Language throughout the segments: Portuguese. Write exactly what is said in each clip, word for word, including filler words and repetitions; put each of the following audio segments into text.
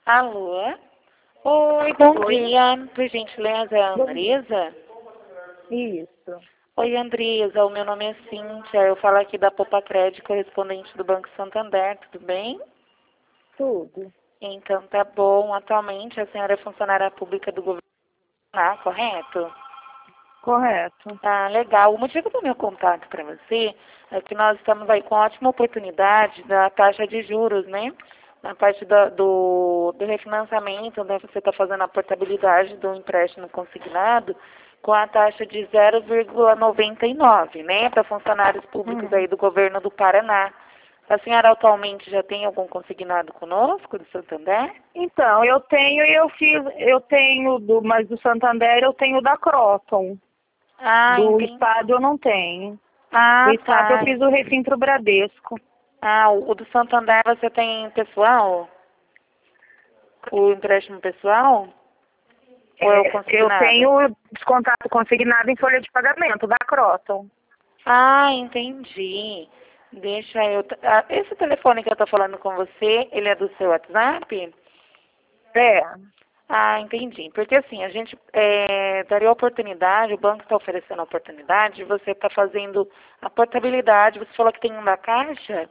Alô? Oi, bom Oi. dia. Por gentileza, é a Bom Andresa? Isso. Oi, Andresa. O meu nome é Cíntia. Eu falo aqui da Popa Crédito, correspondente do Banco Santander. Tudo bem? Tudo. Então, tá bom. Atualmente, a senhora é funcionária pública do governo, ah, correto? Correto. Ah, legal. O motivo do meu contato para você é que nós estamos aí com ótima oportunidade da taxa de juros, né? Na parte da- do, do refinanciamento, né? Você está fazendo a portabilidade do empréstimo consignado com a taxa de zero vírgula noventa e nove, né? Para funcionários públicos Hum. aí do governo do Paraná. A senhora atualmente já tem algum consignado conosco, do Santander? Então, eu tenho, eu fiz, eu tenho do, mas do Santander eu tenho da Croton. Ah, Do entendi. Estado eu não tenho. Do Ah, Estado eu tá. fiz o refim pro Bradesco. Ah, o o do Santander você tem pessoal? O empréstimo pessoal? Ou é o É, eu consignado? tenho descontado consignado em folha de pagamento da Croton. Ah, entendi. Deixa eu... t- ah, esse telefone que eu tô falando com você, ele é do seu WhatsApp? É. Ah, entendi. Porque assim, a gente é, daria a oportunidade, o banco está oferecendo a oportunidade de você estar fazendo a portabilidade. Você falou que tem um da Caixa,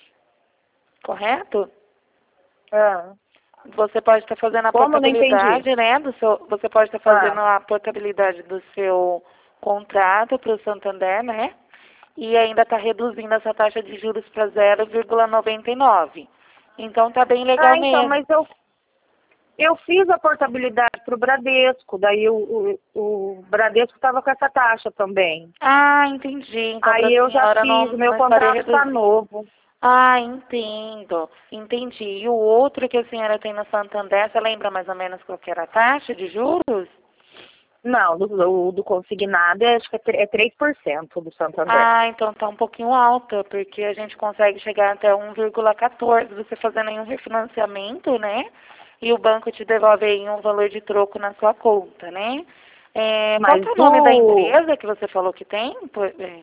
correto? Ah. Você pode estar fazendo a Como? Não entendi. portabilidade, né? Do seu, você pode estar fazendo Ah. a portabilidade do seu contrato para o Santander, né? E ainda está reduzindo essa taxa de juros para zero vírgula noventa e nove. Então tá bem legal Ah, então, mesmo. mas eu Eu fiz a portabilidade para o Bradesco, daí o, o, o Bradesco estava com essa taxa também. Ah, entendi. Então para Aí a eu já senhora não, fiz, o meu não estaria contrato está reduzindo. novo. Ah, entendo. Entendi. E o outro que a senhora tem no Santander, você lembra mais ou menos qual que era a taxa de juros? Não, do, do, do consignado é, acho que é tre- é três por cento do Santander. Ah, então tá um pouquinho alta, porque a gente consegue chegar até um vírgula quatorze, você fazendo aí um refinanciamento, né? E o banco te devolve aí um valor de troco na sua conta, né? É, qual que Mas é o nome da do empresa que você falou que tem? Por- é,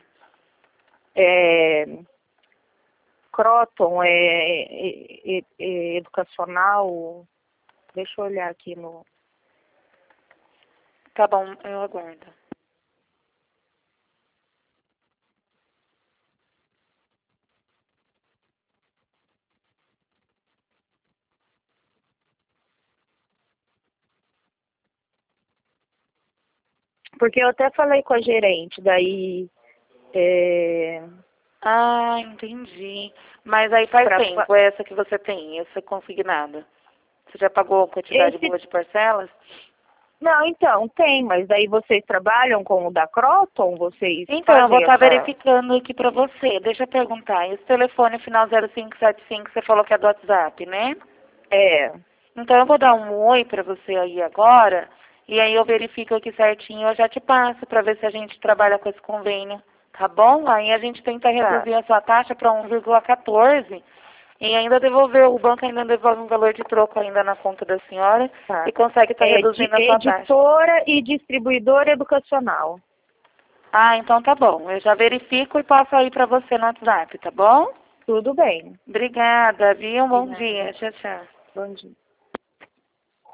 é, Croton, é, é, é- é educacional, deixa eu olhar aqui no... Tá bom, eu aguardo. Porque eu até falei com a gerente, daí... É, Ah, entendi. Mas aí faz pra, tempo essa que você tem, essa consignada. Você já pagou a quantidade esse boa de parcelas? Não, então, tem, mas daí vocês trabalham com o da Croton? Vocês Então, eu vou fazem estar essa... verificando aqui para você. Deixa eu perguntar. Esse telefone final zero cinco sete cinco, você falou que é do WhatsApp, né? É, Então, eu vou dar um oi para você aí agora. E aí eu verifico aqui certinho. Eu já te passo para ver se a gente trabalha com esse convênio. Tá bom? Aí a gente tenta tá, reduzir a sua taxa para um vírgula quatorze. E ainda devolver, o banco ainda devolve um valor de troco ainda na conta da senhora. tá. E consegue estar É de reduzindo a sua taxa. editora e distribuidora educacional. Ah, então tá bom. Eu já verifico e passo aí para você no WhatsApp, tá bom? Tudo bem. Obrigada, viu? Um bom Obrigada. dia. Tchau, tchau. Bom dia.